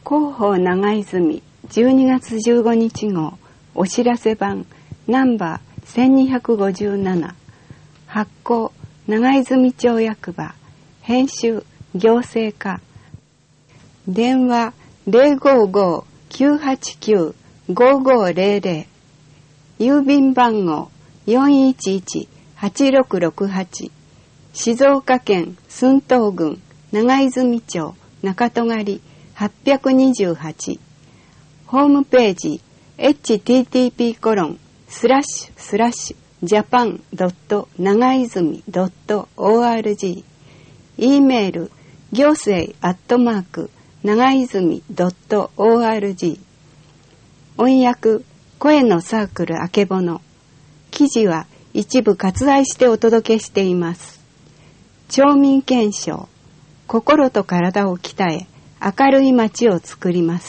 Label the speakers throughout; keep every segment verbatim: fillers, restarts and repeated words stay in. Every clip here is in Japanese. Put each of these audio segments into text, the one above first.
Speaker 1: 広報長泉じゅうにがつじゅうごにち号お知らせ版ナンバーせんにひゃくごじゅうなな発行長泉町役場編集行政課電話 ゼロごごーきゅうはちきゅうごごゼロゼロ 郵便番号 よんいちいちはちろくろくはち 静岡県駿東郡長泉町中戸狩はっぴゃくにじゅうはちホームページ エイチティーティーピーコロンスラッシュスラッシュジャパンドット長泉ドットオーアールジー e メール行政アットマーク長泉ドットオーアールジー 音訳声のサークルあけぼの記事は一部割愛してお届けしています。町民憲章心と体を鍛え明るい街を作ります。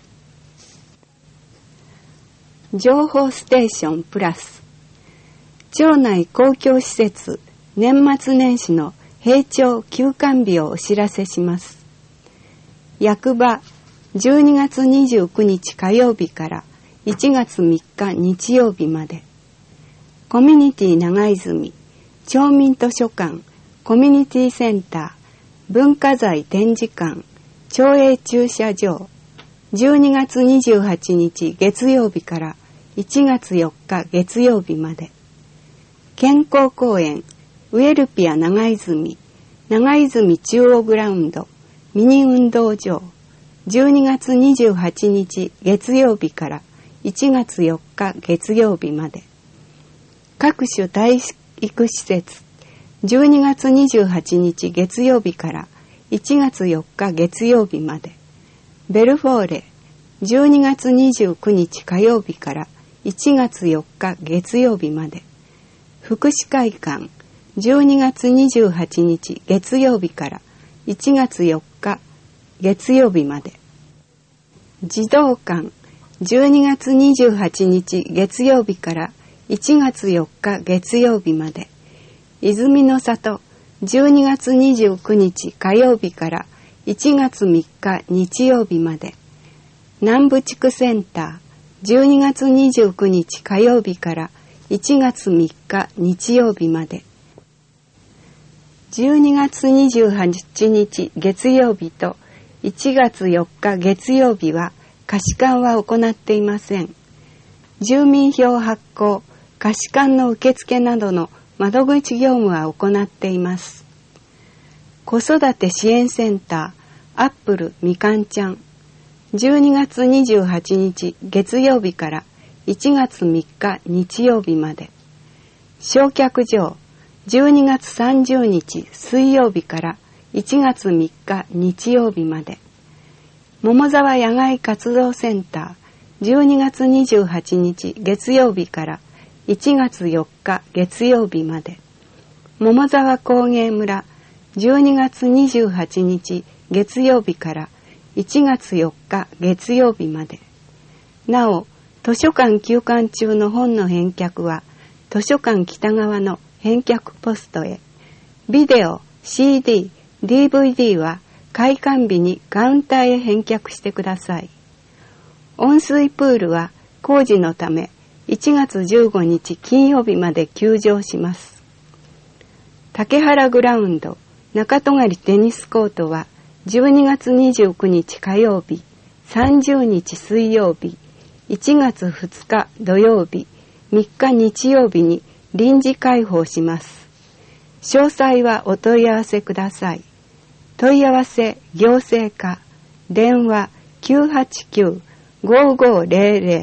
Speaker 1: 情報ステーションプラス町内公共施設年末年始の閉庁休館日をお知らせします。役場じゅうにがつにじゅうくにち火曜日からいちがつみっか日曜日までコミュニティ長泉町民図書館コミュニティセンター文化財展示館町営駐車場じゅうにがつにじゅうはちにち月曜日からいちがつよっか月曜日まで健康公園ウエルピア長泉長泉中央グラウンドミニ運動場じゅうにがつにじゅうはちにち月曜日からいちがつよっか月曜日まで各種体育施設じゅうにがつにじゅうはちにち月曜日からいちがつよっか月曜日までベルフォーレじゅうにがつにじゅうくにち火曜日からいちがつよっか月曜日まで福祉会館じゅうにがつにじゅうはちにち月曜日からいちがつよっか月曜日まで児童館じゅうにがつにじゅうはちにち月曜日からいちがつよっか月曜日まで泉の里じゅうにがつにじゅうくにち火曜日からいちがつみっか日曜日まで南部地区センターじゅうにがつにじゅうくにち火曜日からいちがつみっか日曜日までじゅうにがつにじゅうはちにち月曜日といちがつよっか月曜日は貸館は行っていません。住民票発行、貸館の受付などの窓口業務は行っています。子育て支援センターアップルみかんちゃんじゅうにがつにじゅうはちにち月曜日からいちがつみっか日曜日まで焼却場じゅうにがつさんじゅうにち水曜日からいちがつみっか日曜日まで桃沢野外活動センターじゅうにがつにじゅうはちにち月曜日からいちがつよっか月曜日まで桃沢工芸村じゅうにがつにじゅうはちにち月曜日からいちがつよっか月曜日までなお図書館休館中の本の返却は図書館北側の返却ポストへビデオ、シーディー、ディーブイディー は開館日にカウンターへ返却してください。温水プールは工事のためいちがつじゅうごにち金曜日まで休場します。竹原グラウンド中戸狩テニスコートはじゅうにがつにじゅうくにち火曜日、さんじゅうにち水曜日、いちがつふつか土曜日、みっか日曜日に臨時開放します。詳細はお問い合わせください。問い合わせ行政課電話 きゅうはちきゅう ごごゼロゼロ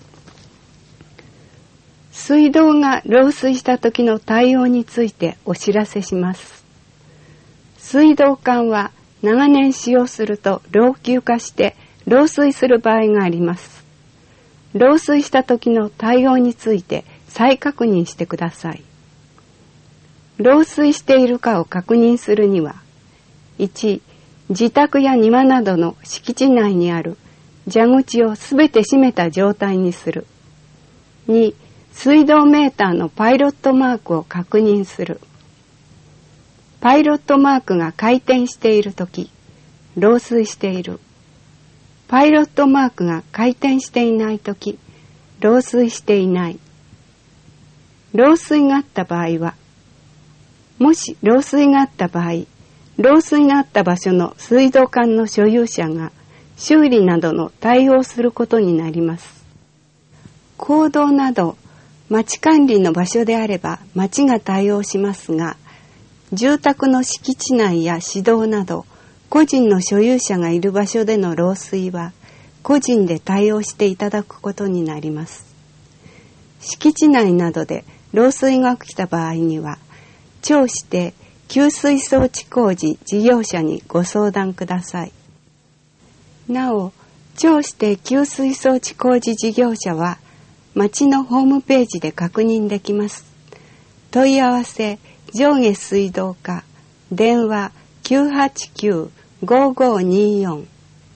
Speaker 1: 水道が漏水した時の対応についてお知らせします。水道管は長年使用すると老朽化して漏水する場合があります。漏水した時の対応について再確認してください。漏水しているかを確認するにはいち自宅や庭などの敷地内にある蛇口をすべて閉めた状態にする。に水道メーターのパイロットマークを確認する。パイロットマークが回転しているとき、漏水している。 パイロットマークが回転していないとき、漏水していない。漏水があった場合は、もし漏水があった場合、漏水があった場所の水道管の所有者が修理などの対応することになります。公道など町管理の場所であれば町が対応しますが、住宅の敷地内や市道など個人の所有者がいる場所での漏水は個人で対応していただくことになります。敷地内などで漏水が起きた場合には、庁して給水装置工事事業者にご相談ください。なお、庁して給水装置工事事業者は町のホームページで確認できます。問い合わせ上下水道課、電話 きゅうはちきゅう ごごによん。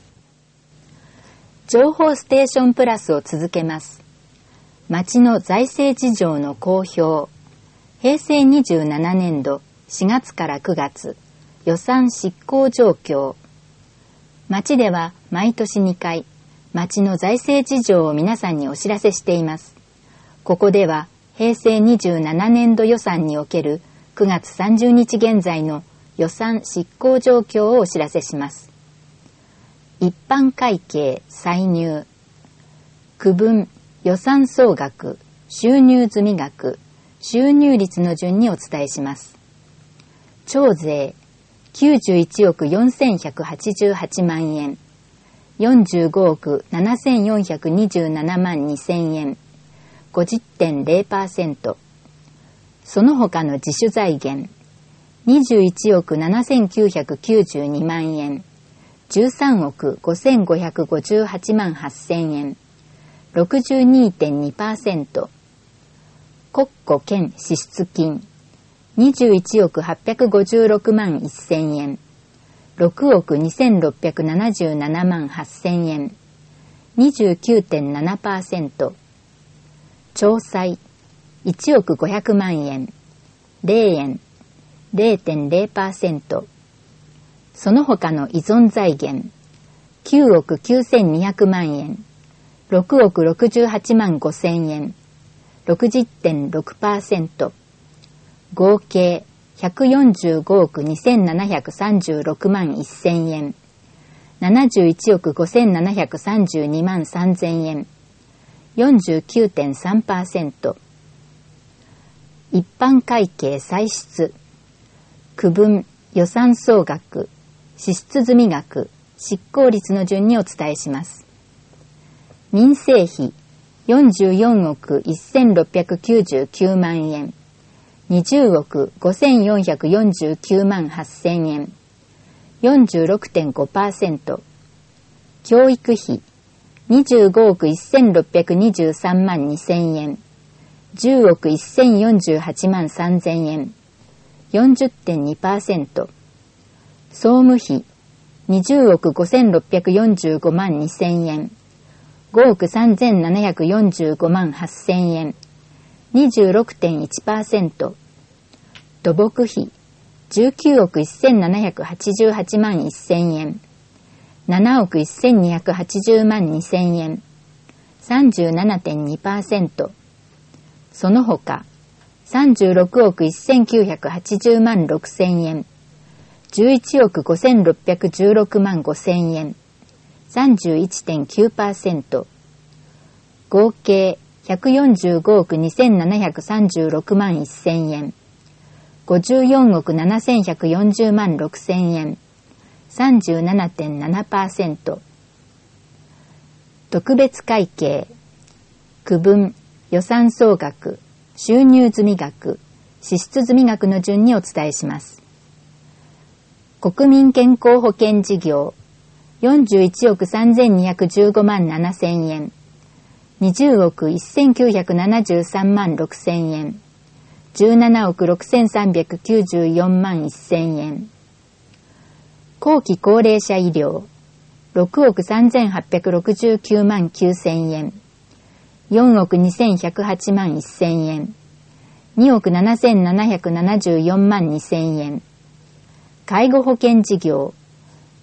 Speaker 2: 情報ステーションプラスを続けます。町の財政事情の公表。平成にじゅうななねんどしがつからくがつ、予算執行状況。町では毎年にかい、町の財政事情を皆さんにお知らせしています。ここでは平成にじゅうななねんど予算におけるくがつさんじゅうにち現在の予算執行状況をお知らせします。一般会計歳入、区分予算総額、収入済額、収入率の順にお伝えします。徴税きゅうじゅういちおくよんせんひゃくはちじゅうはちまんえん、よんじゅうごおくななせんよんひゃくにじゅうななまんにせんえん、ごじゅってんゼロパーセント。その他の自主財源、にじゅういちおくななせんきゅうひゃくきゅうじゅうにまんえん、じゅうさんおくごせんごひゃくごじゅうはちまんはっせんえん、ろくじゅうにてんにパーセント。国庫兼支出金、にじゅういちおくはっぴゃくごじゅうろくまんせんえん、ろくおくにせんろっぴゃくななじゅうななまんはっせんえん、にじゅうきゅうてんななパーセント。徴債、いちおくごひゃくまんえん、ゼロえん、ゼロてんゼロパーセント。その他の依存財源、きゅうおくきゅうせんにひゃくまんえん、ろくおくろくじゅうはちまんごせんえん、ろくじゅってんろくパーセント。合計ひゃくよんじゅうごおくにせんななひゃくさんじゅうろくまんせんえん、ななじゅういちおくごせんななひゃくさんじゅうにまんさんぜんえん、よんじゅうきゅうてんさんパーセント。一般会計歳出、区分予算総額、支出済額、執行率の順にお伝えします。民生費よんじゅうよんおくせんろっぴゃくきゅうじゅうきゅうまんえん、にじゅうおくごせんよんひゃくよんじゅうきゅうまんはっせんえん、よんじゅうろくてんごパーセント。教育費にじゅうごおくせんろっぴゃくにじゅうさんまんにせんえん、じゅうおくせんよんじゅうはちまんさんぜんえん、よんじゅってんにパーセント。総務費にじゅうおくごせんろっぴゃくよんじゅうごまんにせんえん、ごおくさんぜんななひゃくよんじゅうごまんはっせんえん、にじゅうろくてんいちパーセント。土木費じゅうきゅうおくせんななひゃくはちじゅうはちまんせんえん、ななおくせんにひゃくはちじゅうまんにせんえん、さんじゅうななてんにパーセント。その他、さんじゅうろくおくせんきゅうひゃくはちじゅうまんろくせんえん、じゅういちおくごせんろっぴゃくじゅうろくまんごせんえん、さんじゅういちてんきゅうパーセント。合計ひゃくよんじゅうごおくにせんななひゃくさんじゅうろくまんせんえん、ごじゅうよんおくななせんひゃくよんじゅうまんろくせんえん、さんじゅうななてんななパーセント。特別会計、区分、予算総額、収入済額、支出済額の順にお伝えします。国民健康保険事業、よんじゅういちおくさんぜんにひゃくじゅうごまんななせんえん、にじゅうおくせんきゅうひゃくななじゅうさんまんろくせんえん、じゅうななおくろくせんさんびゃくきゅうじゅうよんまんせんえん。後期高齢者医療、ろくおくさんぜんはっぴゃくろくじゅうきゅうまんきゅうせんえん、よんおくにせんひゃくはちまんせんえん、におくななせんななひゃくななじゅうよんまんにせんえん。介護保険事業、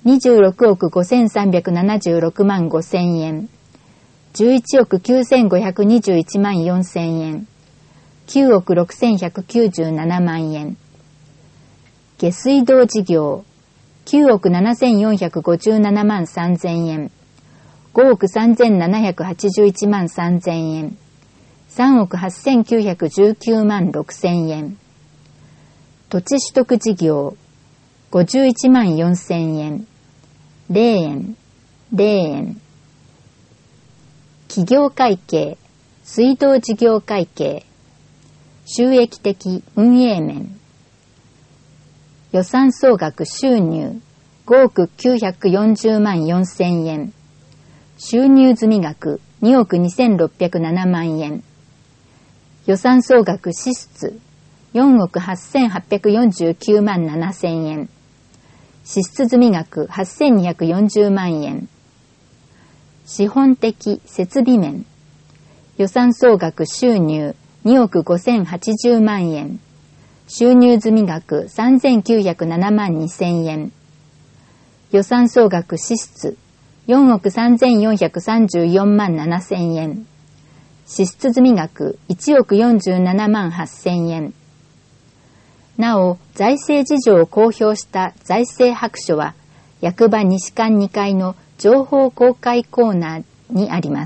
Speaker 2: にじゅうろくおくごせんさんびゃくななじゅうろくまんごせんえん、じゅういちおくきゅうせんごひゃくにじゅういちまんよんせんえん、きゅうおくろくせんひゃくきゅうじゅうななまんえん。下水道事業、きゅうおくななせんよんひゃくごじゅうななまんさんぜんえん、ごおくさんぜんななひゃくはちじゅういちまんさんぜんえん、さんおくはっせんきゅうひゃくじゅうきゅうまんろくせんえん。土地取得事業、ごじゅういちまんよんせんえん、れいえん、れいえん。企業会計、水道事業会計、収益的運営面。予算総額収入、ごおくきゅうひゃくよんじゅうまんよんせんえん。収入済額、におくにせんろっぴゃくななまんえん。予算総額支出、よんおくはっせんはっぴゃくよんじゅうきゅうまんななせんえん。支出済額はっせんにひゃくよんじゅうまんえん。資本的設備面。予算総額収入におくごせんはちじゅうまんえん。収入済額さんぜんきゅうひゃくななまんにせんえん。予算総額支出よんおくさんぜんよんひゃくさんじゅうよんまんななせんえん。支出済額いちおくよんじゅうななまんはっせんえん。なお、財政事情を公表した財政白書は、役場西館にかいの情報公開コーナーにあります。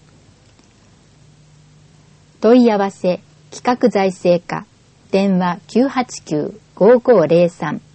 Speaker 2: 問い合わせ、企画財政課、電話 きゅうはちきゅう ごーごーぜろさん。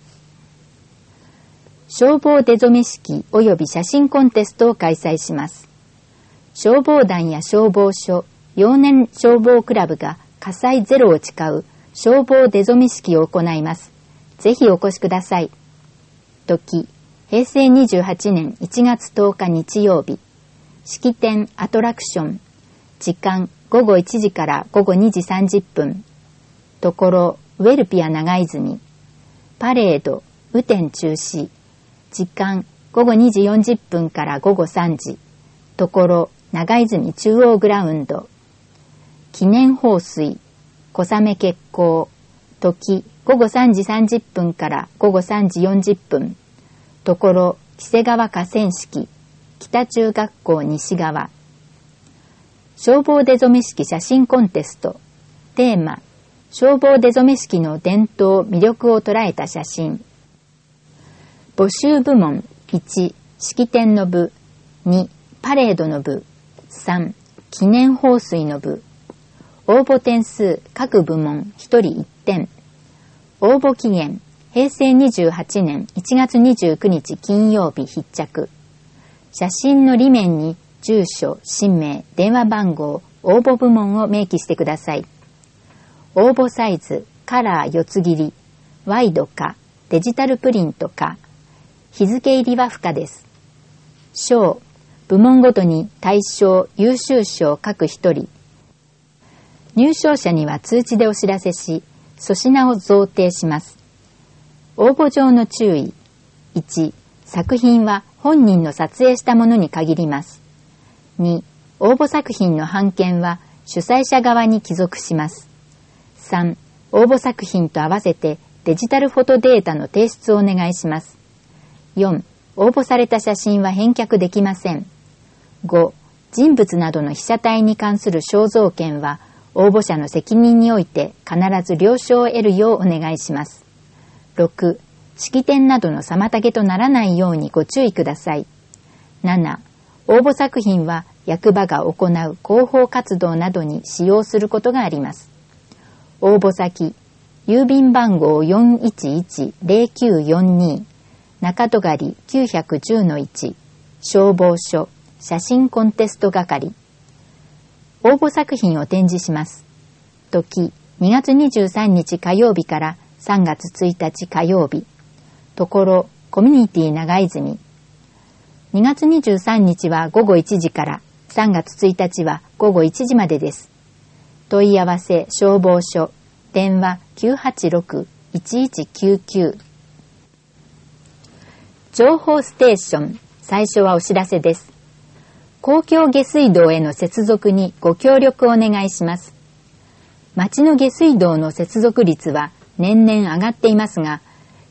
Speaker 2: 消防出初め式及び写真コンテストを開催します。消防団や消防署、幼年消防クラブが火災ゼロを誓う消防出初め式を行います。ぜひお越しください。時、へいせいにじゅうはちねんいちがつとおか日曜日。式典アトラクション。時間ごごいちじからごごにじさんじゅっぷん。ところ、ウェルピア長泉。パレード、雨天中止。時間ごごにじよんじゅっぷんからごごさんじ。ところ、長泉中央グラウンド。記念放水。小雨決行。時ごごさんじさんじゅっぷんからごごさんじよんじゅっぷん。ところ、黄瀬川河川敷。北中学校西側。消防出初め式写真コンテスト。テーマ、消防出初め式の伝統魅力を捉えた写真。募集部門いち、式典の部。に、パレードの部。さん、記念放水の部。応募点数各部門ひとりいってん。応募期限へいせいにじゅうはちねんいちがつにじゅうくにち金曜日必着。写真の裏面に住所、氏名、電話番号、応募部門を明記してください。応募サイズ、カラーよつ切り、ワイドか、デジタルプリントか、日付入りは不可です。賞、部門ごとに大賞、優秀賞各ひとり。入賞者には通知でお知らせし、粗品を贈呈します。応募上の注意。いち、作品は本人の撮影したものに限ります。に、応募作品の版権は主催者側に帰属します。さん、応募作品と合わせてデジタルフォトデータの提出をお願いします。よん、応募された写真は返却できません。ご、人物などの被写体に関する肖像権は応募者の責任において必ず了承を得るようお願いします。ろく、式典などの妨げとならないようにご注意ください。なな、応募作品は役場が行う広報活動などに使用することがあります。応募先、郵便番号 よんいちいちぜろきゅうよんに、中戸狩 きゅういちゼロのいち、消防署、写真コンテスト係。応募作品を展示します。時、にがつにじゅうさんにち火曜日からさんがつついたち火曜日。ところ、コミュニティ長泉。にがつにじゅうさんにちはごごいちじからさんがつついたちはごごいちじまでです。問い合わせ消防署、電話 きゅうはちろく いちいちきゅうきゅう。情報ステーション、最初はお知らせです。公共下水道への接続にご協力をお願いします。町の下水道の接続率は年々上がっていますが、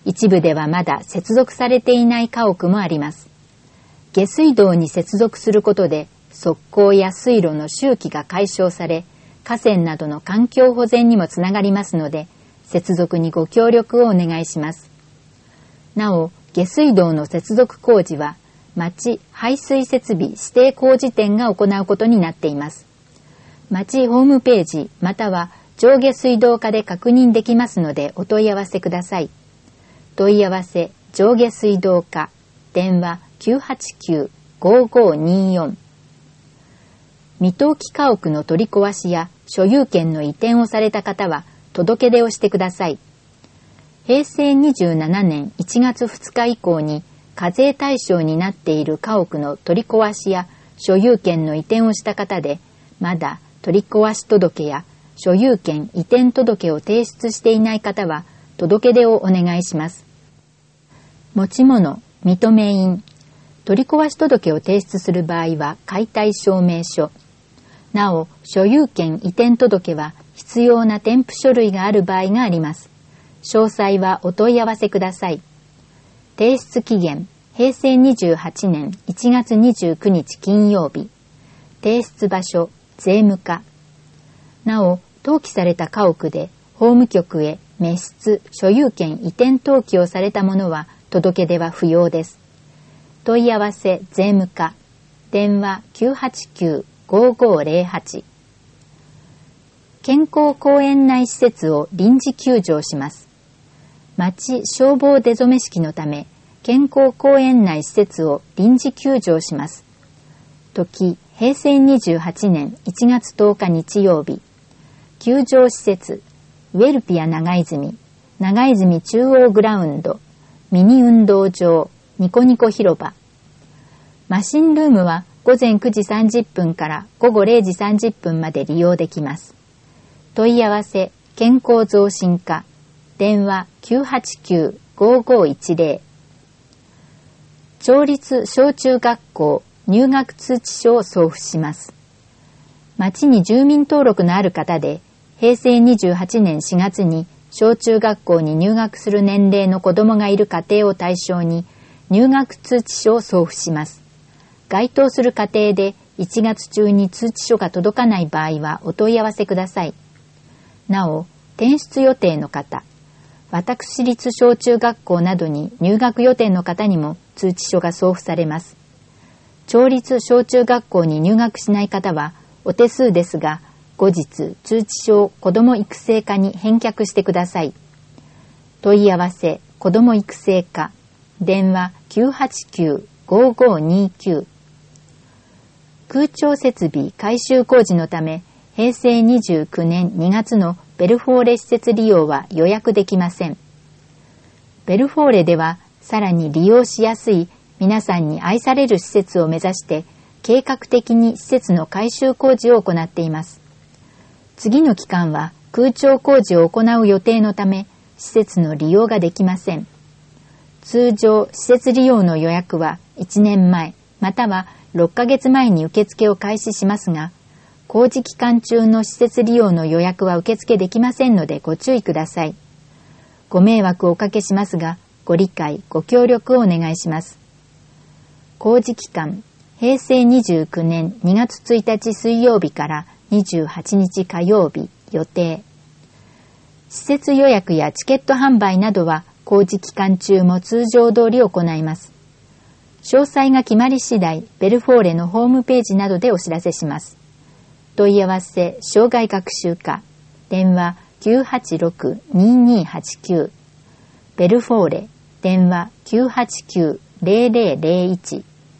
Speaker 2: 一部ではまだ接続されていない家屋もあります。下水道に接続することで側溝や水路の周期が解消され、河川などの環境保全にもつながりますので、接続にご協力をお願いします。なお、下水道の接続工事は町排水設備指定工事店が行うことになっています。町ホームページまたは上下水道課で確認できますのでお問い合わせください。問い合わせ上下水道課、電話 きゅうはちきゅう ごーごーにーよん。未登記家屋の取り壊しや所有権の移転をされた方は届け出をしてください。へいせいにじゅうななねんいちがつふつか以降に課税対象になっている家屋の取り壊しや所有権の移転をした方で、まだ取り壊し届や所有権移転届を提出していない方は届け出をお願いします。持ち物、認め印、取り壊し届を提出する場合は解体証明書。なお、所有権移転届は必要な添付書類がある場合があります。詳細はお問い合わせください。提出期限、へいせいにじゅうはちねんいちがつにじゅうくにち金曜日。提出場所、税務課。なお、登記された家屋で法務局へ滅失、所有権移転登記をされたものは届け出は不要です。問い合わせ税務課、電話 きゅうはちきゅう ごーごーぜろはち。健康公園内施設を臨時休場します。町消防出初め式のため、健康公園内施設を臨時休場します。時、へいせいにじゅうはちねんいちがつとおか日曜日。休場施設、ウェルピア長泉、長泉中央グラウンド、ミニ運動場、ニコニコ広場。マシンルームはごぜんくじさんじゅっぷんからごごれいじさんじゅっぷんまで利用できます。問い合わせ、健康増進課、電話 きゅうはちきゅう ごーごーいちぜろ。町立小中学校入学通知書を送付します。町に住民登録のある方で、へいせいにじゅうはちねんしがつに小中学校に入学する年齢の子どもがいる家庭を対象に入学通知書を送付します。該当する家庭でいちがつ中に通知書が届かない場合はお問い合わせください。なお、転出予定の方、私立小中学校などに入学予定の方にも通知書が送付されます。町立小中学校に入学しない方はお手数ですが、後日通知書を子ども育成課に返却してください。問い合わせ子ども育成課、電話 きゅうはちきゅう ごーごーにーきゅう。空調設備改修工事のため、へいせいにじゅうくねんにがつのベルフォーレ施設利用は予約できません。ベルフォーレではさらに利用しやすい皆さんに愛される施設を目指して計画的に施設の改修工事を行っています。次の期間は空調工事を行う予定のため施設の利用ができません。通常施設利用の予約はいちねんまえまたはろっかげつまえに受付を開始しますが、工事期間中の施設利用の予約は受付できませんのでご注意ください。ご迷惑をおかけしますが、ご理解、ご協力をお願いします。工事期間、へいせいにじゅうくねんにがつついたち水曜日からにじゅうはちにち火曜日予定。施設予約やチケット販売などは工事期間中も通常通り行います。詳細が決まり次第、ベルフォーレのホームページなどでお知らせします。問い合わせ、障害学習課、電話 きゅうはちろく にーにーはちきゅう。ベルフォーレ、電話 きゅうはちきゅう ぜろぜろぜろいち。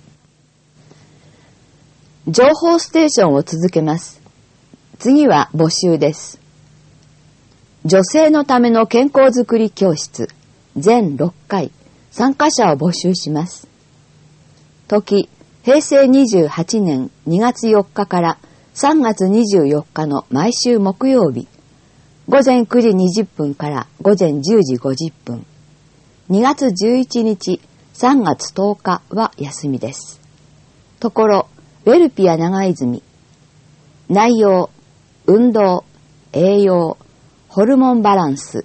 Speaker 1: 情報ステーションを続けます。次は募集です。女性のための健康づくり教室、全ろっかい、参加者を募集します。時、へいせいにじゅうはちねんにがつよっかからさんがつにじゅうよっかの毎週木曜日、ごぜんくじにじゅっぷんからごぜんじゅうじごじゅっぷん、にがつじゅういちにち、さんがつとおかは休みです。ところ、ウェルピア長泉。内容、運動、栄養、ホルモンバランス、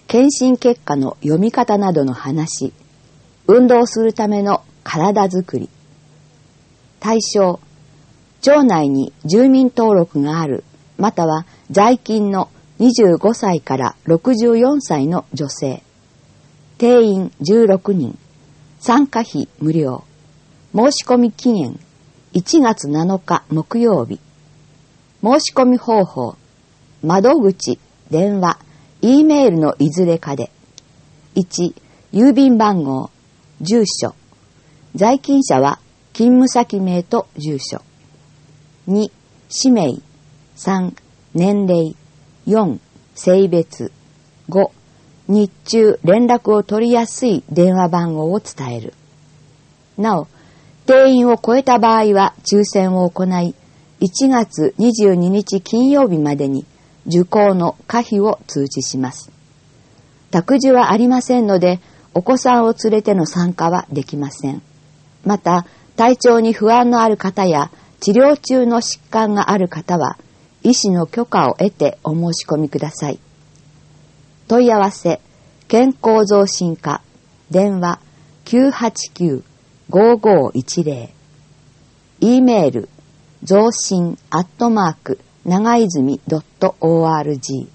Speaker 3: 検診結果の読み方などの話、運動するための体づくり。対象、町内に住民登録がある、または在勤のにじゅうごさいからろくじゅうよんさいの女性。定員じゅうろくにん。参加費無料。申し込み期限いちがつなのか木曜日。申し込み方法、窓口、電話、E メールのいずれかで。いち、郵便番号、住所。在勤者は勤務先名と住所。に、氏名。さん、年齢。よん、性別。ご、日中連絡を取りやすい電話番号を伝える。なお、定員を超えた場合は抽選を行い、いちがつにじゅうににち金曜日までに受講の可否を通知します。託児はありませんので、お子さんを連れての参加はできません。また、体調に不安のある方や治療中の疾患がある方は、医師の許可を得てお申し込みください。問い合わせ、健康増進課、電話 きゅうはちきゅう ごーごーいちぜろ、E メール、増進アットマーク、長泉 .org。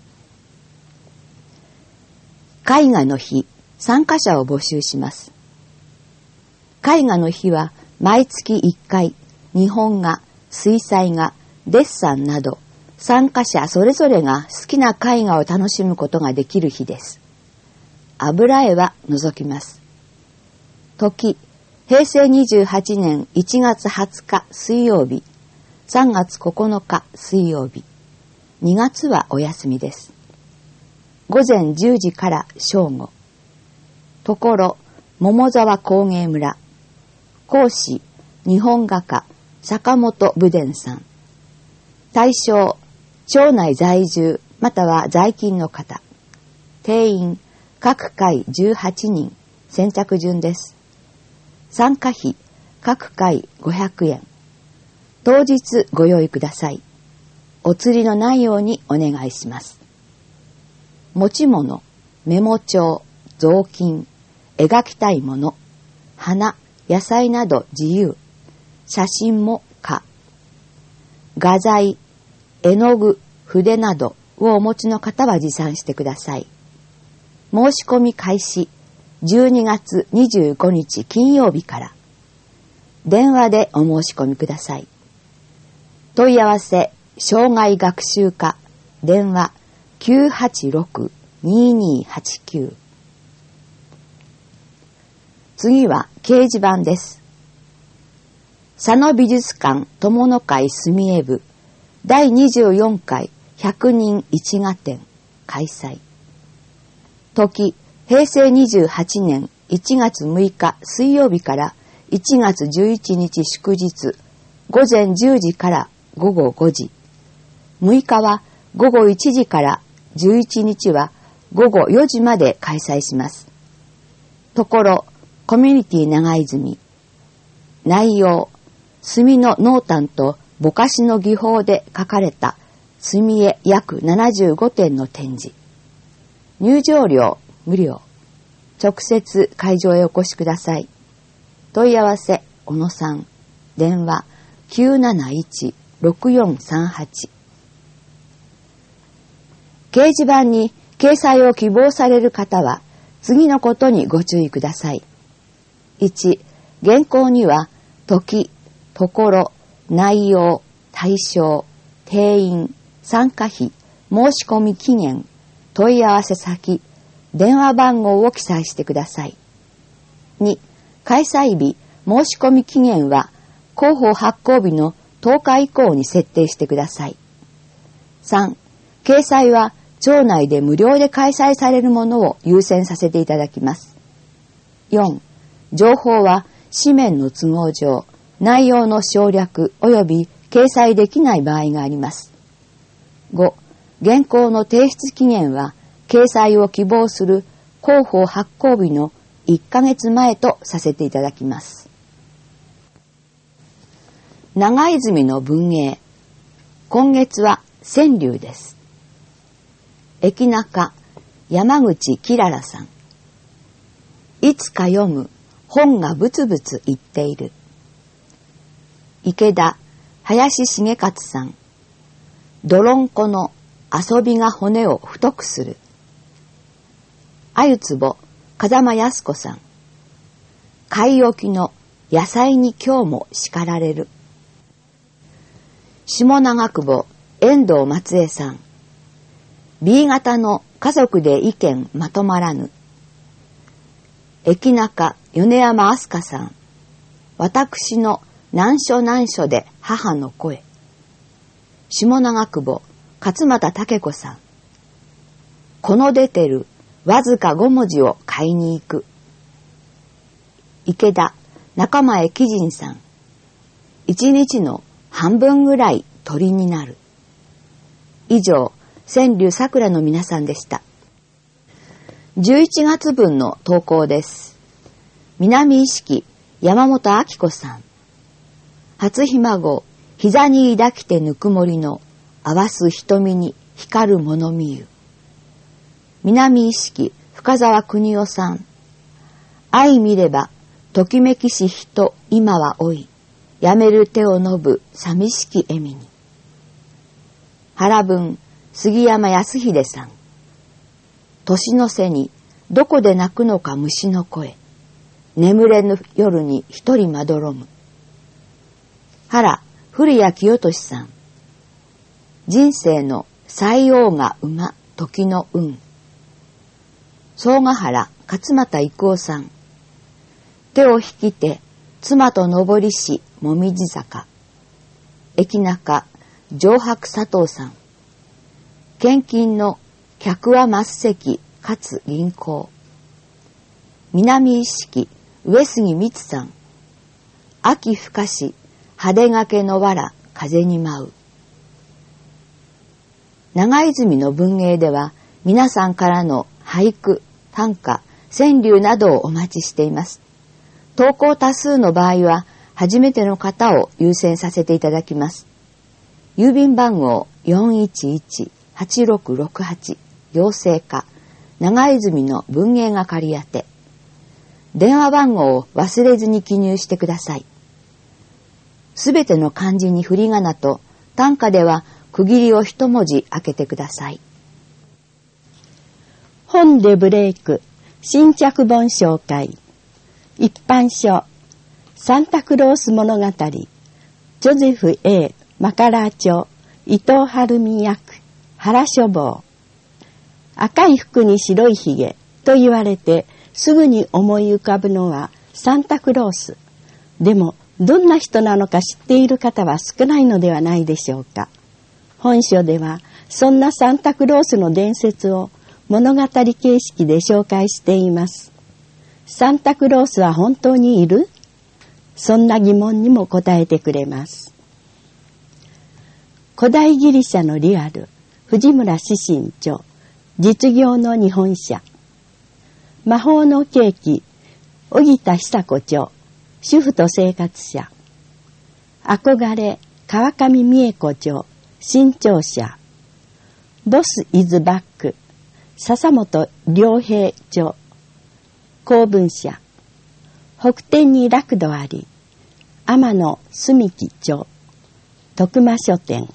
Speaker 3: 絵画の日、参加者を募集します。絵画の日は毎月いっかい、日本画、水彩画、デッサンなど、参加者それぞれが好きな絵画を楽しむことができる日です。油絵は除きます。時、へいせいにじゅうはちねんいちがつはつか水曜日、さんがつここのか水曜日、にがつはお休みです。ごぜんじゅうじから正午。ところ、桃沢工芸村。講師、日本画家、坂本武伝さん。対象、町内在住または在勤の方。定員、各回じゅうはちにん、先着順です。参加費、各回ごひゃくえん。当日ご用意ください。お釣りのないようにお願いします。持ち物、メモ帳、雑巾、描きたいもの、花、野菜など自由。写真も可。画材、絵の具、筆などをお持ちの方は持参してください。申し込み開始じゅうにがつにじゅうごにち金曜日から。電話でお申し込みください。問い合わせ、障害学習課、電話 きゅうはちろく にーにーはちきゅう。次は掲示板です。佐野美術館友の会住江部だいにじゅうよんかいひゃくにん一画展開催。時、へいせいにじゅうはちねんいちがつむいか水曜日からいちがつじゅういちにち祝日、ごぜんじゅうじからごごごじ。むいかはごごいちじからじゅういちにちはごごよじまで開催します。ところ、コミュニティ長泉。内容、墨の濃淡とぼかしの技法で描かれた墨絵約ななじゅうごてんの展示。入場料無料。直接会場へお越しください。問い合わせ、小野さん。電話 きゅうなないち ろくよんさんはち。掲示板に掲載を希望される方は次のことにご注意ください。いち、原稿には時、ところ、内容、対象、定員、参加費、申し込み期限、問い合わせ先、電話番号を記載してください。に、開催日、申し込み期限は広報発行日のとおか以降に設定してください。さん、掲載は町内で無料で開催されるものを優先させていただきます。よん、情報は紙面の都合上、内容の省略及び掲載できない場合があります。ご、原稿の提出期限は掲載を希望する広報発行日のいっかげつまえとさせていただきます。長泉の文芸。今月は川柳です。駅中、 山口きららさん。いつか読む本がブツブツ言っている。池田林重勝さん。泥んこの遊びが骨を太くする。あゆつぼ風間靖子さん。買い置きの野菜に今日も叱られる。下長久保遠藤松江さん。ビー 型の家族で意見まとまらぬ。駅中米山飛鳥さん。私の難所難所で母の声。下長久保勝俣武子さん。この出てるわずかご文字を買いに行く。池田中前貴人さん。一日の半分ぐらい鳥になる。以上、川柳さくらの皆さんでした。じゅういちがつ分の投稿です。南意識山本明子さん。初ひ孫膝に抱きてぬくもりの合わす瞳に光るものみゆ。南意識深沢邦夫さん。愛見ればときめきし人今は老い、やめる手を伸ぶ寂しき笑みに。原文杉山康秀さん。年の瀬にどこで鳴くのか虫の声、眠れぬ夜に一人まどろむ。原古谷清俊さん。人生の最王が馬時の運。総ヶ原勝俣郁夫さん。手を引きて妻と登りしもみじ坂。駅中上白佐藤さん。献金の客は末席かつ銀行。南意識上杉光さん。秋深し派手がけの藁風に舞う。長泉の文芸では皆さんからの俳句、短歌、川柳などをお待ちしています。投稿多数の場合は初めての方を優先させていただきます。郵便番号 よんいちいちはちろくろくはち 養成課長泉の文芸係宛て。電話番号を忘れずに記入してください。すべての漢字に振り仮名と短歌では区切りを一文字開けてください。
Speaker 1: 本でブレイク新着本紹介。一般書サンタクロース物語。ジョゼフ A マカラー町伊藤晴美役原書房。赤い服に白いひげと言われてすぐに思い浮かぶのはサンタクロース。でもどんな人なのか知っている方は少ないのではないでしょうか。本書ではそんなサンタクロースの伝説を物語形式で紹介しています。サンタクロースは本当にいる？そんな疑問にも答えてくれます。古代ギリシャのリアル、藤村志信著、実業の日本社。魔法のケーキ、荻田久子著、主婦と生活者。憧れ、川上美恵子著、新潮社。ボスイズバック、笹本良平著、公文社。北天に楽土あり、天野澄木著、徳間書店。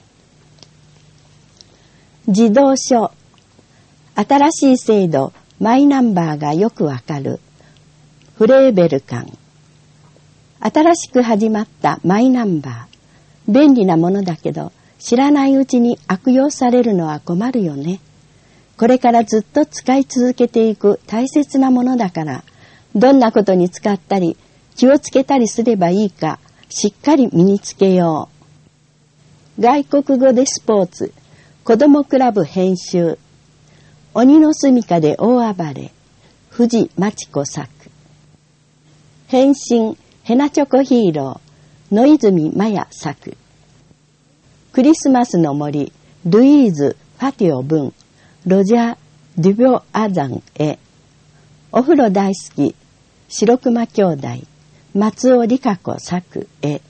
Speaker 1: 児童書、新しい制度マイナンバーがよくわかるフレーベル館。新しく始まったマイナンバー、便利なものだけど知らないうちに悪用されるのは困るよね。これからずっと使い続けていく大切なものだから、どんなことに使ったり気をつけたりすればいいかしっかり身につけよう。外国語でスポーツ、子どもクラブ編集。鬼の住みかで大暴れ、藤真知子作。変身ヘナチョコヒーロー、野泉麻也作。クリスマスの森、ルイーズ・ファティオ文、ロジャー・デュビョアザンへ。お風呂大好き、白熊兄弟、松尾理香子作へ。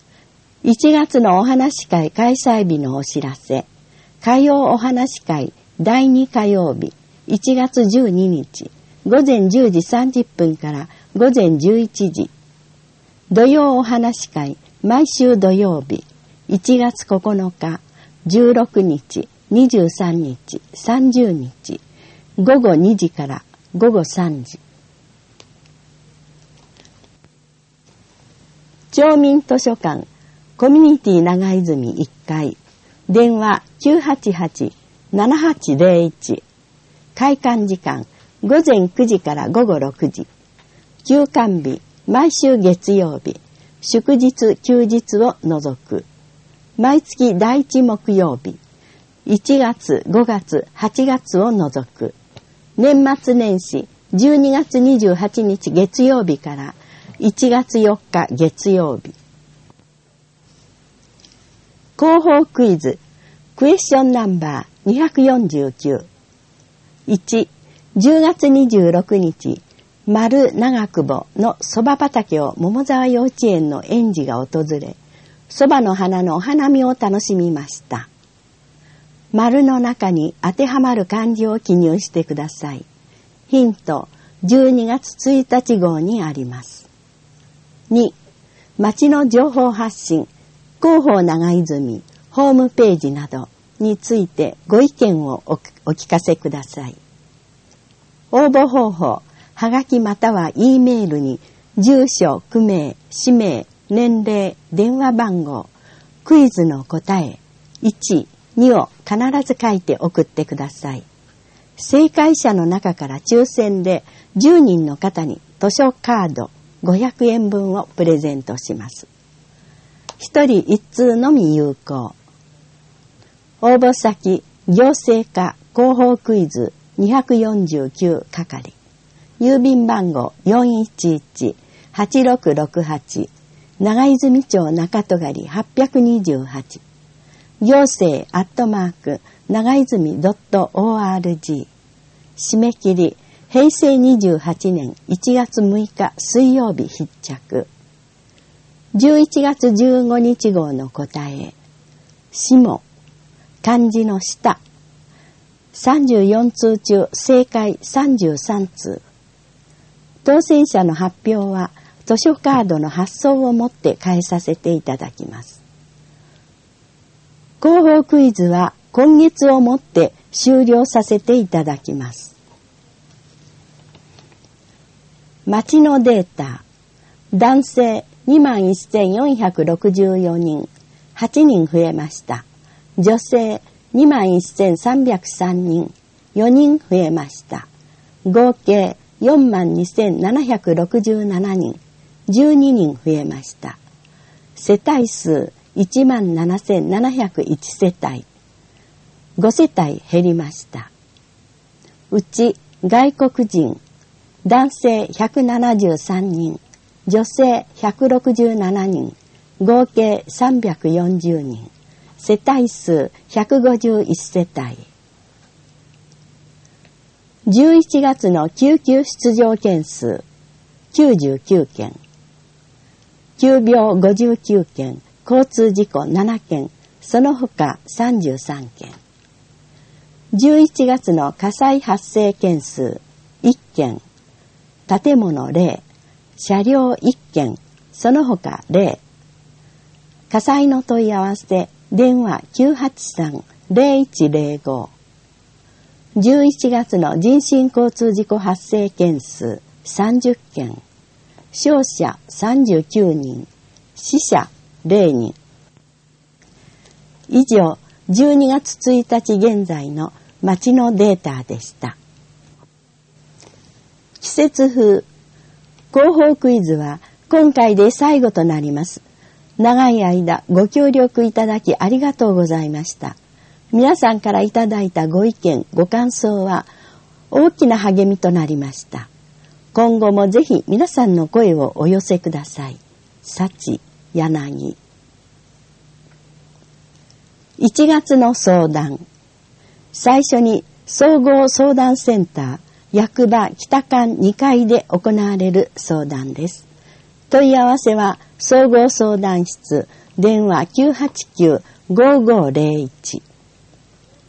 Speaker 1: いちがつのお話会開催日のお知らせ。火曜お話会
Speaker 3: だいに火曜日いちがつじゅうににちごぜんじゅうじさんじゅっぷんからごぜんじゅういちじ。土曜お話会毎週土曜日いちがつここのか、じゅうろくにち、にじゅうさんにち、さんじゅうにち、ごごにじからごごさんじ。町民図書館コミュニティ長泉いっかい、電話 きゅうはちはち ななはちゼロいち、開館時間ごぜんくじからごごろくじ、休館日毎週月曜日、祝日休日を除く、毎月だいいち木曜日、いちがつごがつはちがつを除く、年末年始じゅうにがつにじゅうはちにち月曜日からいちがつよっか月曜日。広報クイズクエスチョンナンバーにひゃくよんじゅうきゅう。いち、じゅうがつにじゅうろくにち、丸長久保のそば畑を桃沢幼稚園の園児が訪れ、そばの花のお花見を楽しみました。丸の中に当てはまる漢字を記入してください。ヒント、じゅうにがつついたち号にあります。に、町の情報発信、広報長泉、ホームページなどについてご意見を お, お聞かせください。応募方法、はがきまたは E メールに住所、区名、氏名、年齢、電話番号、クイズの答え、いち、にを必ず書いて送ってください。正解者の中から抽選でじゅうにんの方に図書カードごひゃくえんぶんをプレゼントします。ひとりいっつうのみ有効。応募先、行政課広報クイズにひゃくよんじゅうきゅう係。郵便番号 よんいちいち はちろくろくはち 長泉町中戸狩はっぴゃくにじゅうはち、行政アットマーク長泉 .org、 締め切りへいせいにじゅうはちねんいちがつむいか水曜日必着。じゅういちがつじゅうごにち号の答え、下、漢字の下、さんじゅうよんつう中正解さんじゅうさんつう。当選者の発表は図書カードの発送をもって返させていただきます。広報クイズは今月をもって終了させていただきます。町のデータ、男性にまんせんよんひゃくろくじゅうよにん、はちにん増えました。女性にまんせんさんびゃくさんにん、よにん増えました。合計よんまんにせんななひゃくろくじゅうななにん、じゅうににん増えました。世帯数いちまんななせんななひゃくいち世帯、ご世帯減りました。うち外国人、男性ひゃくななじゅうさんにん、女性ひゃくろくじゅうななにん、合計さんびゃくよんじゅうにん、世帯数ひゃくごじゅういち世帯。じゅういちがつの救急出場件数きゅうじゅうきゅうけん、急病ごじゅうきゅうけん、交通事故ななけん、その他さんじゅうさんけん。じゅういちがつの火災発生件数いっけん、建物ゼロ、車両いっけん、その他ゼロ。火災の問い合わせ、電話 きゅうはちさん ゼロいちゼロご。じゅういちがつの人身交通事故発生件数さんじゅっけん、傷者さんじゅうきゅうにん、死者ゼロにん。以上、じゅうにがつついたち現在の町のデータでした。季節風広報クイズは今回で最後となります。長い間ご協力いただきありがとうございました。皆さんからいただいたご意見、ご感想は大きな励みとなりました。今後もぜひ皆さんの声をお寄せください。幸柳。いちがつの相談。最初に総合相談センター役場北館にかいで行われる相談です。問い合わせは総合相談室電話 きゅうはちきゅう ごーごーゼロいち。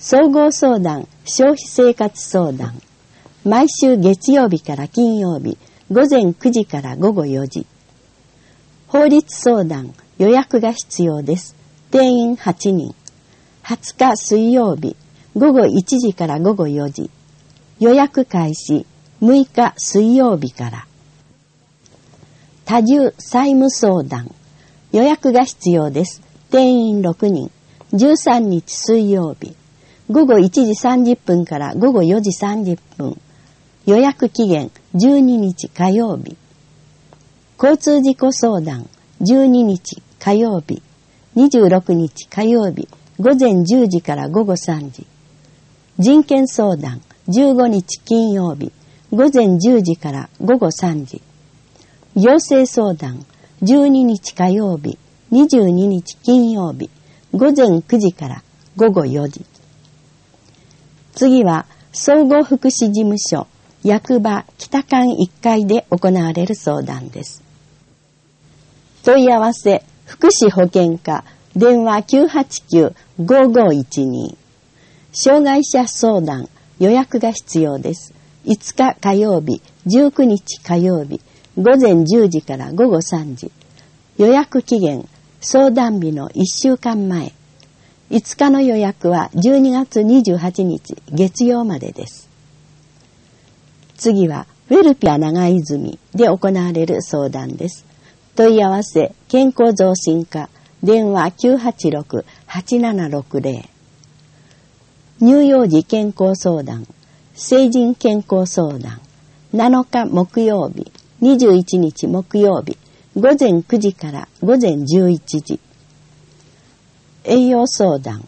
Speaker 4: 総合相談、消費生活相談。毎週月曜日から金曜日、午前くじから午後よじ。法律相談、予約が必要です。定員はちにん。はつか水曜日、午後いちじから午後よじ。予約開始、むいか水曜日から。多重債務相談、予約が必要です。定員ろくにん。じゅうさんにち水曜日、午後いちじさんじゅっぷんから午後よじさんじゅっぷん。予約期限じゅうににち火曜日。交通事故相談、じゅうににち火曜日、にじゅうろくにち火曜日、午前じゅうじから午後さんじ。人権相談、じゅうごにち金曜日、午前じゅうじから午後さんじ。行政相談、じゅうににち火曜日、にじゅうににち金曜日、午前くじから午後よじ。次は、総合福祉事務所、役場北館いっかいで行われる相談です。問い合わせ、福祉保健課、電話 きゅうはちきゅうごごいちに。障害者相談、予約が必要です。いつか火曜日、じゅうくにち火曜日、午前じゅうじから午後さんじ。予約期限、相談日のいっしゅうかんまえ。いつかの予約はじゅうにがつにじゅうはちにち月曜までです。次は、ウェルピア長泉で行われる相談です。問い合わせ、健康増進課、電話 きゅうはちろくはちななろくぜろ。乳幼児健康相談、成人健康相談、なのか木曜日、にじゅういちにち木曜日、午前くじから午前じゅういちじ。栄養相談、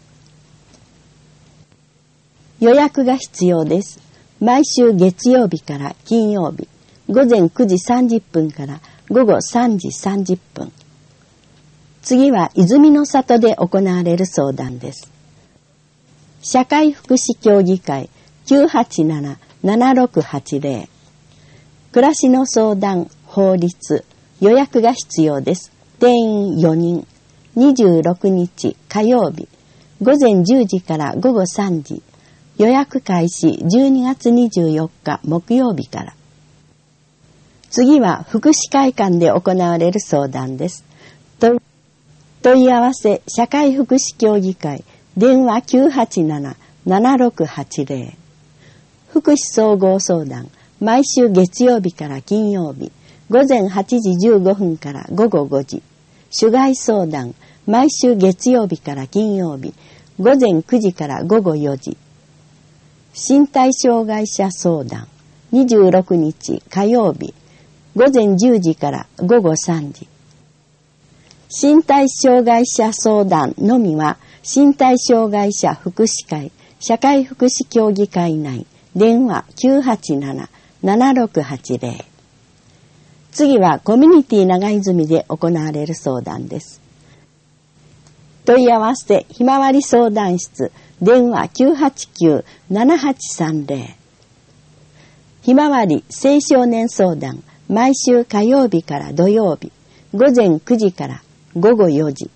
Speaker 4: 予約が必要です。毎週月曜日から金曜日、午前くじさんじゅっぷんから午後さんじさんじゅっぷん。次は泉の里で行われる相談です。社会福祉協議会 きゅうはちななななろくはちぜろ。暮らしの相談、法律、予約が必要です。定員よにん。にじゅうろくにち火曜日、午前じゅうじから午後さんじ。予約開始じゅうにがつにじゅうよっか木曜日から。次は福祉会館で行われる相談です。問い合わせ、社会福祉協議会、電話 きゅうはちななななろくはちぜろ。福祉総合相談、毎週月曜日から金曜日、午前はちじじゅうごふんから午後ごじ。主害相談、毎週月曜日から金曜日、午前くじから午後よじ。身体障害者相談、にじゅうろくにち火曜日、午前じゅうじから午後さんじ。身体障害者相談のみは、身体障害者福祉会、社会福祉協議会内、電話 きゅうはちななななろくはちぜろ。次はコミュニティ長泉で行われる相談です。問い合わせ、ひまわり相談室、電話 きゅうはちきゅうななはちさんぜろ。ひまわり青少年相談、毎週火曜日から土曜日、午前くじから午後よじ。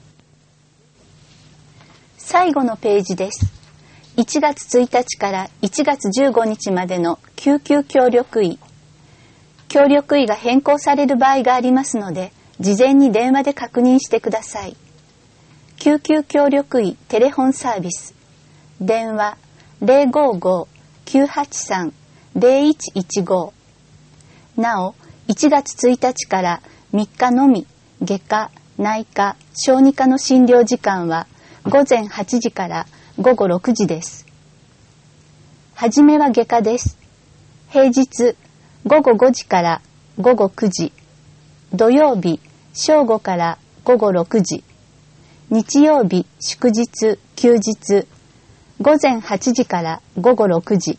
Speaker 2: 最後のページです。いちがつついたちからいちがつじゅうごにちまでの救急協力医。協力医が変更される場合がありますので、事前に電話で確認してください。救急協力医テレフォンサービス。電話 ゼロごごーきゅうはちさんゼロいちいちご。なお、いちがつついたちからみっかのみ、外科、内科、小児科の診療時間はごぜんはちじからごごろくじです。はじめは外科です。平日ごごごじからごごくじ、土曜日正午からごごろくじ、日曜日祝日休日ごぜんはちじからごごろくじ。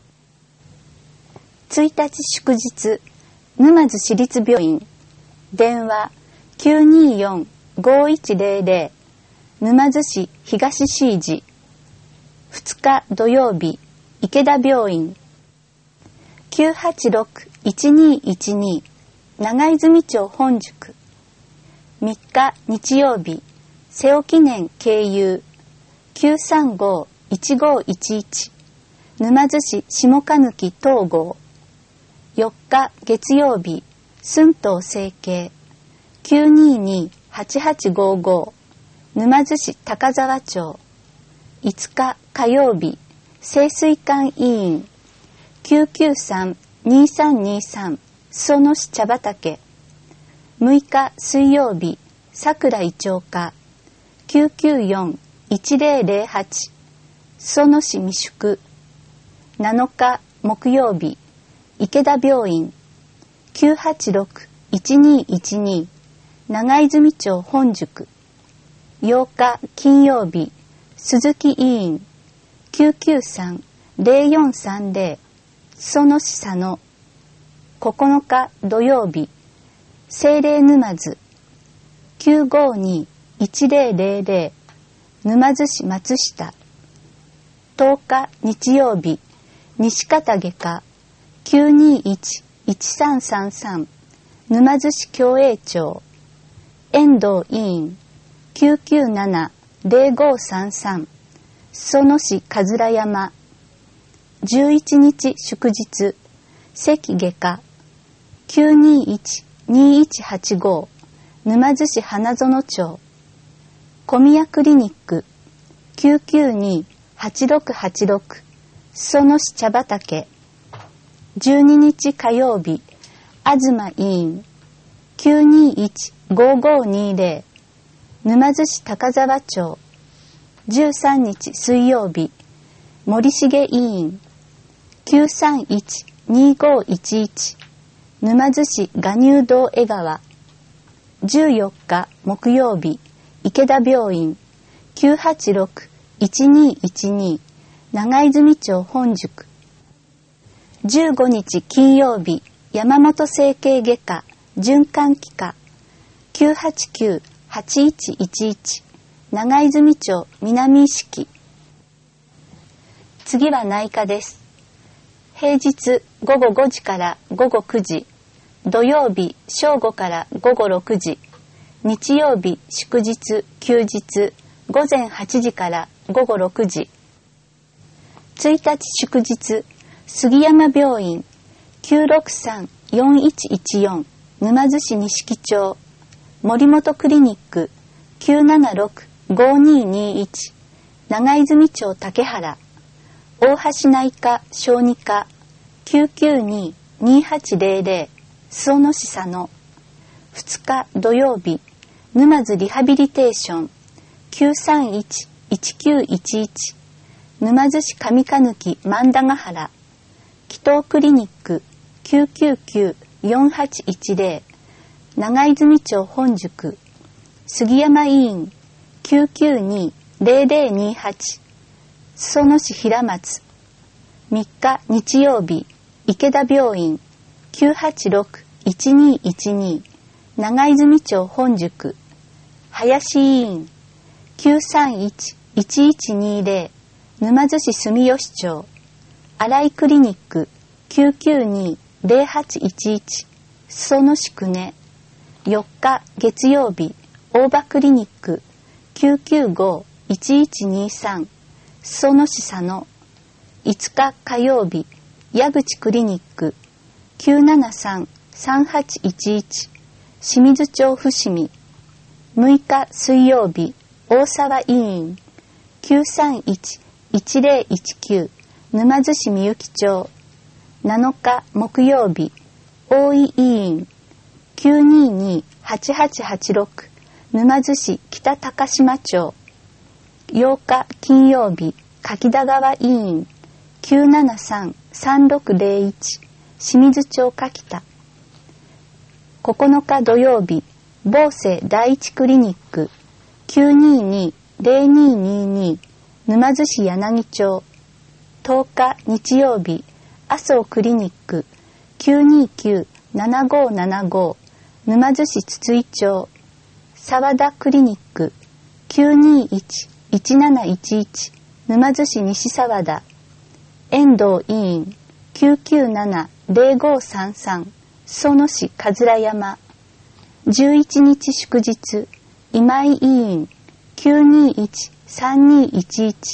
Speaker 2: ついたち祝日、沼津市立病院、電話 きゅうにーよんごいちぜろぜろ、沼津市東 C 時。ふつか土曜日、池田病院、きゅうはちろくいちにーいちにー、長泉町本宿。みっか日曜日、瀬尾記念経由、きゅうさんご
Speaker 5: いちごいちいち沼津市下鹿貫東郷。よっか月曜日寸東成形きゅうにーにーはちはちごーごー沼津市高沢町。いつか火曜日清水館委員きゅうきゅうさんにーさんにーさん裾野市茶畑。むいか水曜日桜井町課きゅうきゅうよんいちぜろぜろはち裾野市未宿。なのか木曜日池田病院きゅうはちろくいちにーいちにー長泉町本宿。ようか金曜日鈴木委員きゅうきゅうさんぜろよんさんぜろ裾野市佐野。ここのか土曜日聖霊沼津きゅうごーにーいちぜろぜろぜろ沼津市松下。とおか日曜日西方外科きゅうにーいちいちさんさんさん沼津市共栄町。遠藤委員きゅうきゅうななぜろごーさんさん裾野市桂山。じゅういちにち祝日関外科きゅうにーいちにーいちはちごー沼津市花園町。小宮クリニックきゅうきゅうにーはちろくはちろく裾野市茶畑。じゅうににち火曜日東委員きゅうにーいちごーごーにーぜろ沼津市高沢町。じゅうさんにち水曜日森重委員きゅうさんいちにーごーいちいち沼津市臥乳道江川。じゅうよっか木曜日池田病院きゅうはちろくいちにーいちにー長泉町本宿。じゅうごにち金曜日山本整形外科循環器科きゅうはちきゅうはちいちいちいち長泉町南意識。次は内科です。平日ごごごじからごごくじ、土曜日正午からごごろくじ、日曜日祝日休日ごぜんはちじからごごろくじ。いちにち祝日杉山病院きゅうろくさんよんいちいちよん沼津市錦町。森本クリニックきゅうななろくごにーにーいち長泉町竹原。大橋内科小児科きゅうきゅうにーにーはちぜろぜろ裾野市佐野。ふつか土曜日沼津リハビリテーションきゅうさんいちいちきゅういちいち沼津市上鹿貫万田ヶ原。紀東クリニックきゅうきゅうきゅうよんはちいちぜろ長泉町本宿。杉山委員きゅうきゅうにーぜろぜろにーはち裾野市平松。みっか日曜日池田病院きゅうはちろくいちにーいちにー長泉町本宿。林委員きゅうさんいちいちいちにーぜろ沼津市住吉町。新井クリニックきゅうきゅうにーぜろはちいちいち裾野市久根。よっか月曜日大場クリニックきゅうきゅうごいちいちにーさん裾野市佐野。いつか火曜日矢口クリニックきゅうななさんさんはちいちいち清水町伏見。むいか水曜日大沢委員きゅうさんいちいちぜろいちきゅう沼津市みゆき町。なのか木曜日大井委員きゅうにーにーはちはちはちろく沼津市北高島町。ようか金曜日柿田川委員きゅうななさんさんろくぜろいち清水町柿田。ここのか土曜日防政第一クリニックきゅうにーにーぜろにーにーにー沼津市柳町。とおか日曜日麻生クリニックきゅうにーきゅうななごななご沼津市筒井町。沢田クリニックきゅうにーいちいちなないちいち沼津市西沢田。遠藤委員きゅうきゅうななぜろごさんさん裾野市桂山。じゅういちにち祝日今井委員きゅうにーいちさんにーいちいち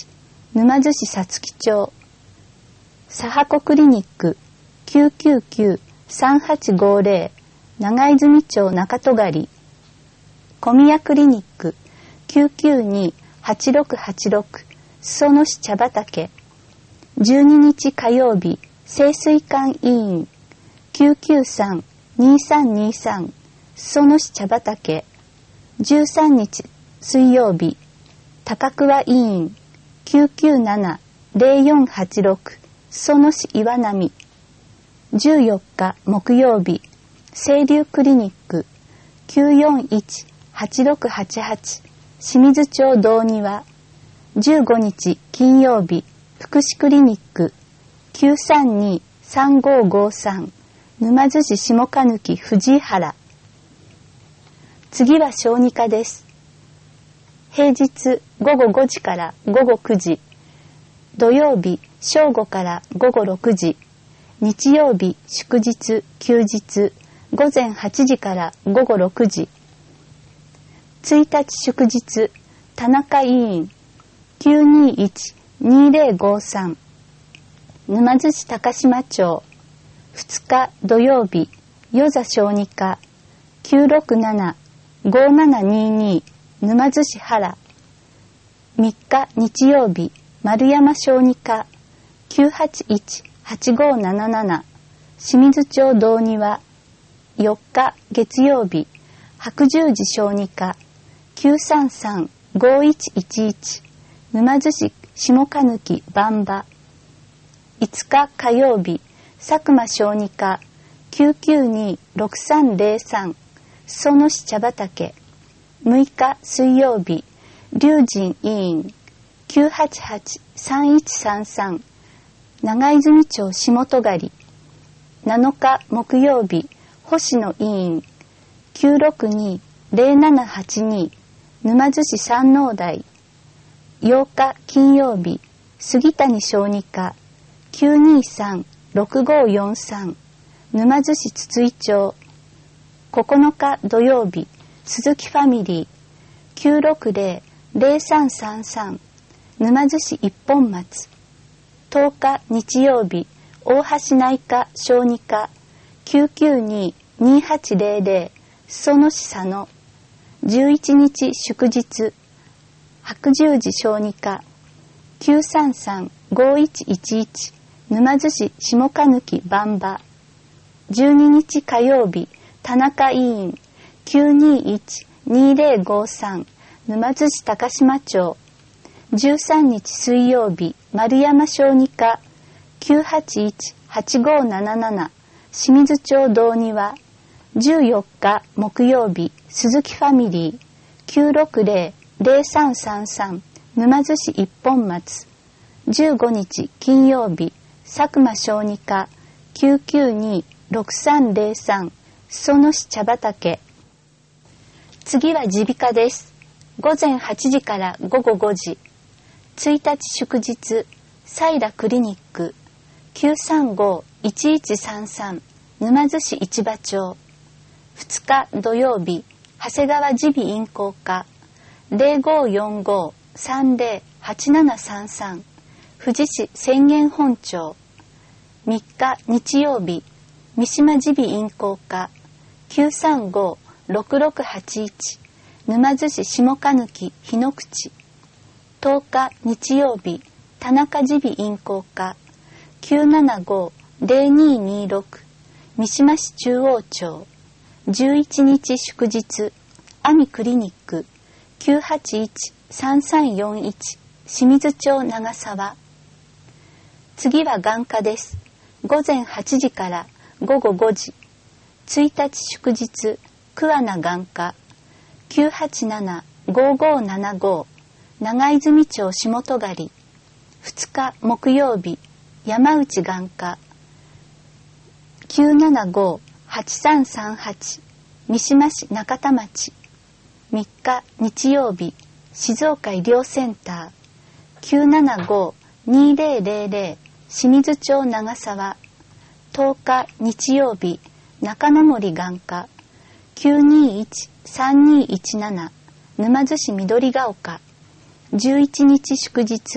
Speaker 5: 沼津市さつき町。サハコクリニック きゅうきゅうきゅう さんはちごゼロ 長泉町中戸狩。小宮クリニック きゅうきゅうに はちろくはちろく 裾野市茶畑。じゅうににち火曜日、清水館医院 きゅうきゅうさん にさんにさん 裾野市茶畑。じゅうさんにち水曜日、高桑医院 きゅうきゅうなな ゼロよんはちろく 裾野市岩波。じゅうよっか木曜日、清流クリニック きゅうよんいち はちろくはちはち 清水町道庭。じゅうごにち金曜日、福祉クリニック きゅうさんに さんごごさん 沼津市下鹿貫藤原。次は小児科です。平日ごごごじからごごくじ、土曜日正午からごごろくじ、日曜日祝日休日午前はちじからごごろくじ。いちにち祝日田中医院 きゅうにいち にゼロごさん 沼津市高島町。ふつか土曜日与座小児科 きゅうろくなな ごななにに 沼津市原。みっか日曜日丸山小児科 きゅうはちいち はちごなななな 清水町道庭。よっか月曜日白十字小児科 きゅうさんさん ごいちいちいち 沼津市下鹿貫番場。いつか火曜日佐久間小児科 きゅうきゅうに ろくさんゼロさん 裾野市茶畑。むいか水曜日龍神医院 きゅうはちはち さんいちさんさん 長泉町下戸狩。なのか木曜日星野医院 きゅうろくに ゼロななはちに 沼津市山王台。ようか金曜日杉谷小児科 きゅうにさん ろくごよんさん 沼津市筒井町。ここのか土曜日鈴木ファミリー きゅうろくゼロ ゼロさんさんさん 沼津市一本松。とおか日曜日大橋内科小児科 きゅうきゅうに にはちゼロゼロ 裾野市佐野。じゅういちにち祝日白十字小児科 きゅうさんさん ごいちいちいち 沼津市下鹿貫番場。じゅうににち火曜日田中医院 きゅうにいち にゼロごさん 沼津市高島町。じゅうさんにち水曜日丸山小児科 きゅうはちいち はちごなななな 清水町道庭。じゅうよっか木曜日鈴木ファミリー きゅうろくゼロ ゼロさんさんさん 沼津市一本松。じゅうごにち金曜日佐久間小児科 きゅうきゅうに ろくさんゼロさん 裾野市茶畑。次は耳鼻科です。ごぜんはちじからごごごじ。いちにち祝日平クリニック きゅうさんご いちいちさんさん 沼津市市場町。ふつか土曜日長谷川耳鼻咽喉科 ゼロごよんご さんゼロ はちななさんさん 富士市浅間本町。みっか日曜日三島耳鼻咽喉科 きゅうさんご ろくろくはちいち 沼津市下鹿貫日の口。とおか日曜日田中耳鼻咽喉科 きゅうななご ゼロににろく 三島市中央町。じゅういちにち祝日阿美クリニック きゅうはちいち さんさんよんいち 清水町長沢。次は眼科です。ごぜんはちじからごごごじ。いちにち祝日桑名眼科 きゅうはちなな ごごななご 長泉町下戸狩。ふつか木曜日山内眼科 きゅうななご はちさんさんはち 三島市中田町。みっか日曜日静岡医療センター きゅうななご にゼロゼロゼロ 清水町長沢。とおか日曜日中野森眼科 きゅうにいち さんにいちなな 沼津市緑ヶ丘。じゅういちにち祝日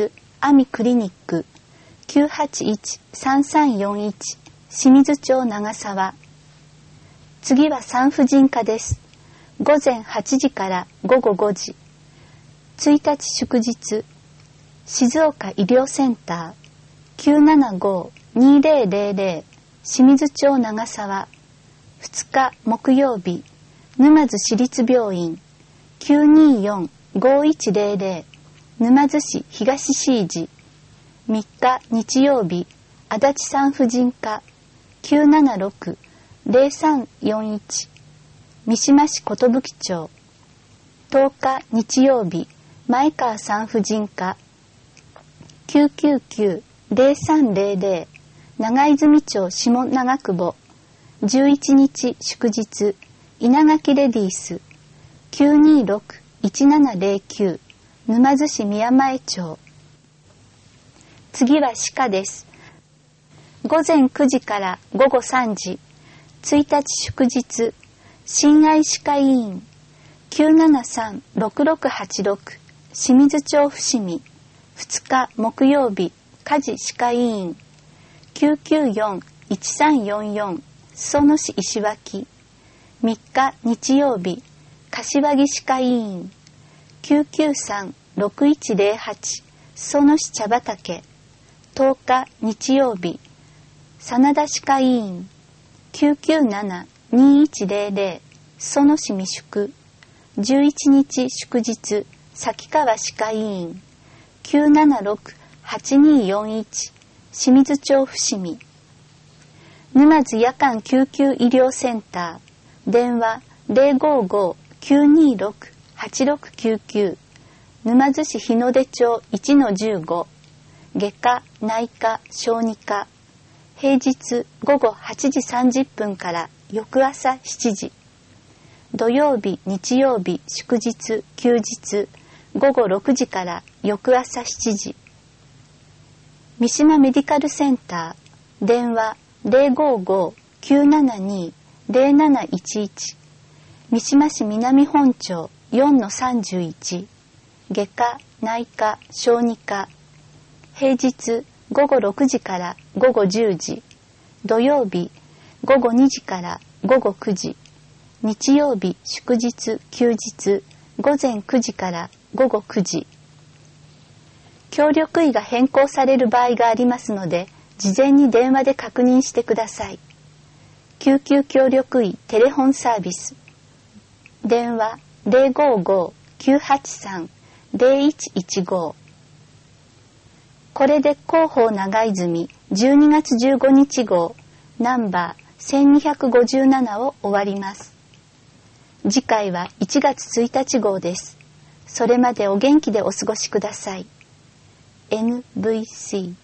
Speaker 5: アミクリニック きゅうはちいち さんさんよんいち 清水町長沢。次は産婦人科です。ごぜんはちじからごごごじ。ついたち祝日、静岡医療センター きゅうななご にぜろぜろぜろ 清水町長沢。ふつか木曜日、沼津市立病院 きゅうによん ごいちぜろぜろ 沼津市東市寺。みっか日曜日、足立産婦人科 きゅうななろく ぜろさんよんいち 三島市寿町。とおか日曜日、前川産婦人科 きゅうきゅうきゅう ぜろさんぜろぜろ 長泉町下長久保。じゅういちにち祝日、稲垣レディース きゅうにろく いちななぜろきゅう 沼津市宮前町。次は歯科です。ごぜんくじからごごさんじ。ついたち祝日、親愛歯科医院 きゅうななさん ろくろくはちろく 清水町伏見。ふつか木曜日、家事歯科医院 きゅうきゅうよん いちさんよんよん 裾野市石脇。みっか日曜日、柏木歯科医院 きゅうきゅうさん ろくいちぜろはち 裾野市茶畑。とおか日曜日、真田歯科医院 きゅうきゅうなな にいちぜろぜろ 裾野市未宿。じゅういちにち祝日、崎川歯科医院 きゅうななろく はちによんいち 清水町伏見。沼津夜間救急医療センター。電話 ぜろごご きゅうにろく はちろくきゅうきゅう。沼津市日の出町 いちのじゅうご。外科、内科、小児科。平日午後はちじさんじゅっぷんから翌朝しちじ。土曜日、日曜日、祝日、休日、午後ろくじから翌朝しちじ。三島メディカルセンター。電話ぜろごご きゅうななに ぜろなないちいち。三島市南本町 よんのさんじゅういち。外科、内科、小児科。平日午後ろくじから午後じゅうじ。土曜日午後にじから午後くじ。日曜日祝日休日午前くじから午後くじ。協力医が変更される場合がありますので、事前に電話で確認してください。救急協力医テレホンサービス。電話ぜろごご きゅうはちさん ぜろいちいちご。これで広報長泉じゅうにがつじゅうごにち号ナンバーせんにひゃくごじゅうななを終わります。次回はいちがつついたち号です。それまでお元気でお過ごしください。エヌブイシー